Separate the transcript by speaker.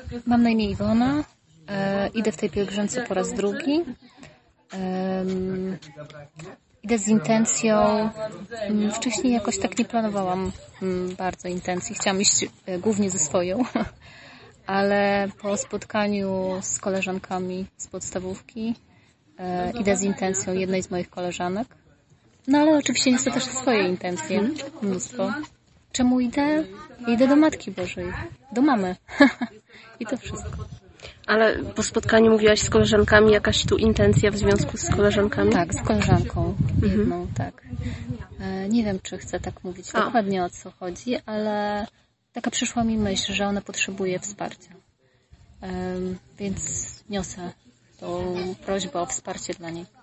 Speaker 1: Mam na imię Iwona. Idę w tej pielgrzymce po raz drugi. Idę z intencją. Wcześniej jakoś tak nie planowałam bardzo intencji. Chciałam iść głównie ze swoją. Ale po spotkaniu z koleżankami z podstawówki idę z intencją jednej z moich koleżanek. No ale oczywiście niosę też swoje intencje. Mnóstwo. Czemu idę? Idę do Matki Bożej. Do mamy. I to wszystko.
Speaker 2: Ale po spotkaniu mówiłaś z koleżankami, jakaś tu intencja w związku z koleżankami?
Speaker 1: Tak, z koleżanką jedną, tak. Nie wiem, czy chcę tak mówić dokładnie, o co chodzi, ale taka przyszła mi myśl, że ona potrzebuje wsparcia. Więc niosę tą prośbę o wsparcie dla niej.